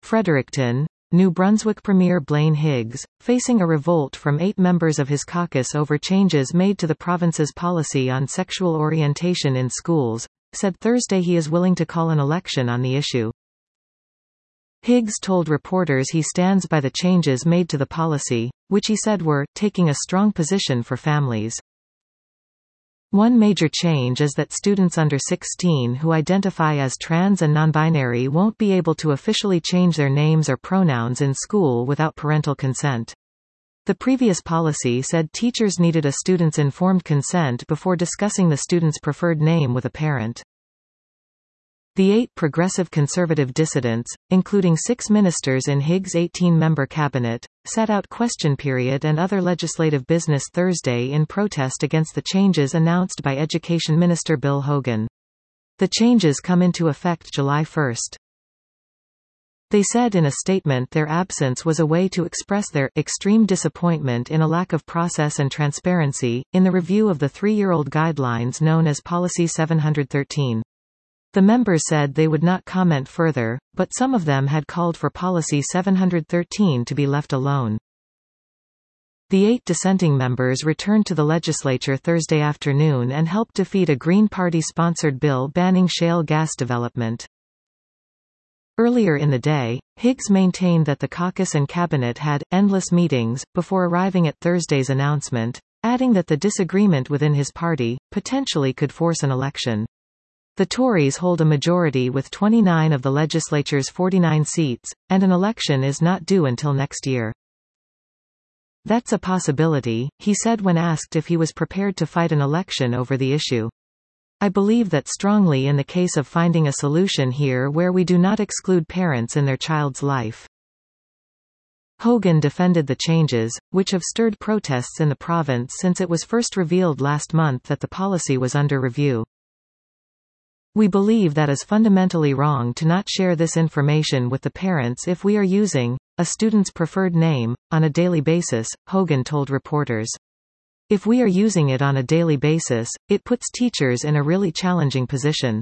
Fredericton, New Brunswick Premier Blaine Higgs, facing a revolt from 8 members of his caucus over changes made to the province's policy on sexual orientation in schools, said Thursday he is willing to call an election on the issue. Higgs told reporters he stands by the changes made to the policy, which he said were taking a strong position for families. One major change is that students under 16 who identify as trans and non-binary won't be able to officially change their names or pronouns in school without parental consent. The previous policy said teachers needed a student's informed consent before discussing the student's preferred name with a parent. The 8 progressive conservative dissidents, including 6 ministers in Higgs' 18-member cabinet, sat out question period and other legislative business Thursday in protest against the changes announced by Education Minister Bill Hogan. The changes come into effect July 1. They said in a statement their absence was a way to express their extreme disappointment in a lack of process and transparency in the review of the 3-year-old guidelines known as Policy 713. The members said they would not comment further, but some of them had called for Policy 713 to be left alone. The 8 dissenting members returned to the legislature Thursday afternoon and helped defeat a Green Party-sponsored bill banning shale gas development. Earlier in the day, Higgs maintained that the caucus and cabinet had endless meetings before arriving at Thursday's announcement, adding that the disagreement within his party potentially could force an election. The Tories hold a majority with 29 of the legislature's 49 seats, and an election is not due until next year. That's a possibility, he said when asked if he was prepared to fight an election over the issue. I believe that strongly in the case of finding a solution here where we do not exclude parents in their child's life. Hogan defended the changes, which have stirred protests in the province since it was first revealed last month that the policy was under review. We believe that is fundamentally wrong to not share this information with the parents if we are using a student's preferred name on a daily basis, Hogan told reporters. If we are using it on a daily basis, it puts teachers in a really challenging position.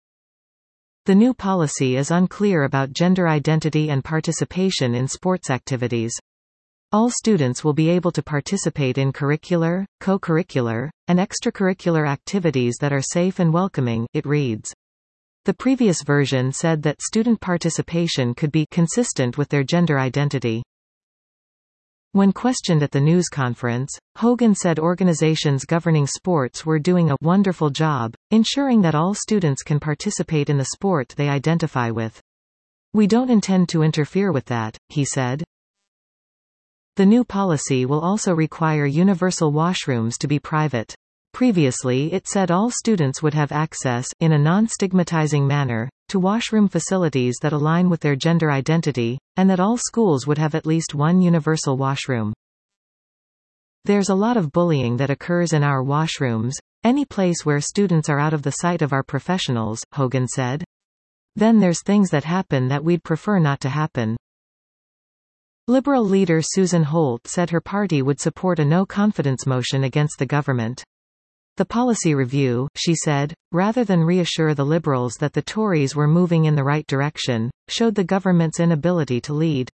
The new policy is unclear about gender identity and participation in sports activities. All students will be able to participate in curricular, co-curricular, and extracurricular activities that are safe and welcoming, it reads. The previous version said that student participation could be consistent with their gender identity. When questioned at the news conference, Hogan said organizations governing sports were doing a wonderful job, ensuring that all students can participate in the sport they identify with. We don't intend to interfere with that, he said. The new policy will also require universal washrooms to be private. Previously it said all students would have access, in a non-stigmatizing manner, to washroom facilities that align with their gender identity, and that all schools would have at least one universal washroom. There's a lot of bullying that occurs in our washrooms, any place where students are out of the sight of our professionals, Hogan said. Then there's things that happen that we'd prefer not to happen. Liberal leader Susan Holt said her party would support a no-confidence motion against the government. The policy review, she said, rather than reassure the Liberals that the Tories were moving in the right direction, showed the government's inability to lead.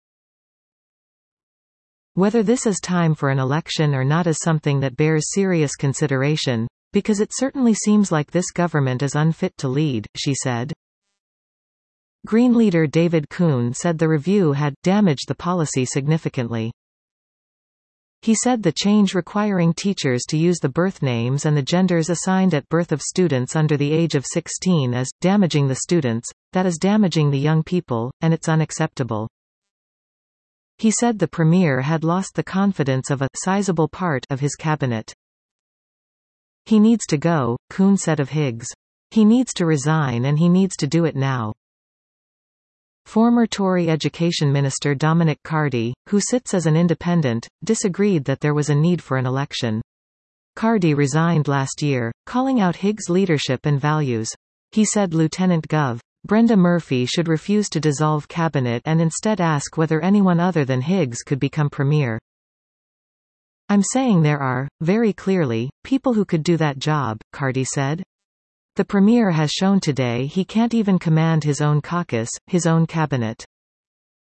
Whether this is time for an election or not is something that bears serious consideration, because it certainly seems like this government is unfit to lead, she said. Green leader David Kuhn said the review had damaged the policy significantly. He said the change requiring teachers to use the birth names and the genders assigned at birth of students under the age of 16 is damaging the students, that is damaging the young people, and it's unacceptable. He said the Premier had lost the confidence of a sizable part of his cabinet. He needs to go, Kuhn said of Higgs. He needs to resign and he needs to do it now. Former Tory Education Minister Dominic Cardy, who sits as an independent, disagreed that there was a need for an election. Cardy resigned last year, calling out Higgs' leadership and values. He said Lieutenant Gov. Brenda Murphy should refuse to dissolve cabinet and instead ask whether anyone other than Higgs could become Premier. I'm saying there are, very clearly, people who could do that job, Cardy said. The Premier has shown today he can't even command his own caucus, his own cabinet.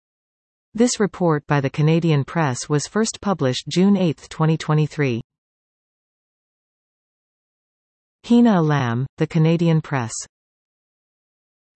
This report by the Canadian Press was first published June 8, 2023. Hina Alam, The Canadian Press.